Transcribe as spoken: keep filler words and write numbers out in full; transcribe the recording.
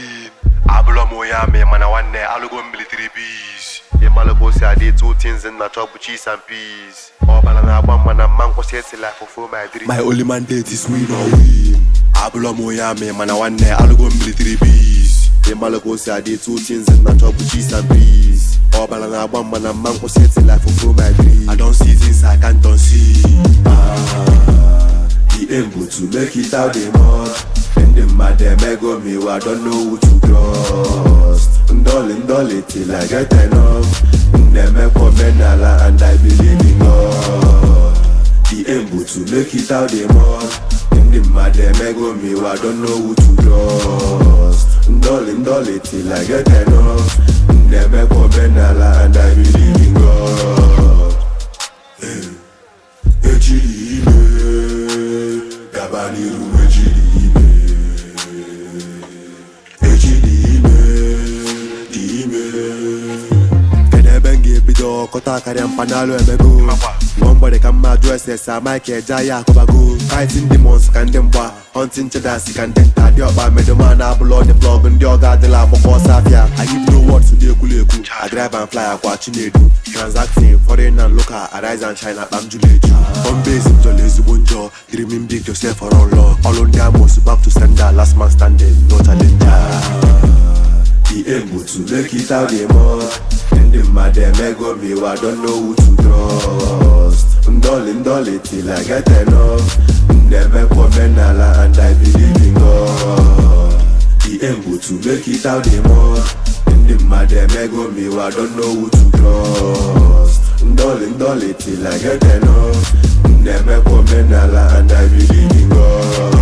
win. Ablo moyame, man, I want there. I'll go military bees. The Malagosi, I did two things in the chop with cheese and peas. Oh, banana, one man, and man, was yet to life for my dream. My only mandate is win or win. Ablo moyame, man, I want there. I'll go military bees. The Malagosi, I did two things in the chop with cheese and peas. Oh, banana, one man, and man, was yet to life for my dream. I don't see things I can't see. Ah, he able to make it out the mud. And the mad them go me, I don't know who to trust. Ndolly, ndolly till I get enough. Them come and I believe in God. He able to make it out the mud. And the mad them go me, I don't know who to trust. Ndolly, ndolly till I get enough. Them come and I believe in God. Ejiri ime, Gabaniru ejiri ime. Kota carry and panalo emego. Nobody can address this. I might get Jaya Kobago. Fighting demons can them wa. Hunting cheddars can then tie the up. Made the man up below the plug and the other the lab for Safia. I give no words to the Kuleku. I drive and fly a watching it. Transacting foreign and local. I rise and shine at Bamjulage. On base in Jolly's Bunjo. Dreaming big yourself for all law. All on them was back to stand there. Last man standing, no challenger. He able to make it out the mud. And the mad them go me, I don't know who to trust. Ndolly, ndolly till I get enough. Them come and I believe in God. He able to make it out the mud. And the mad them go me, I don't know who to trust. Ndolly, ndolly till I get enough. Them come and I believe in God.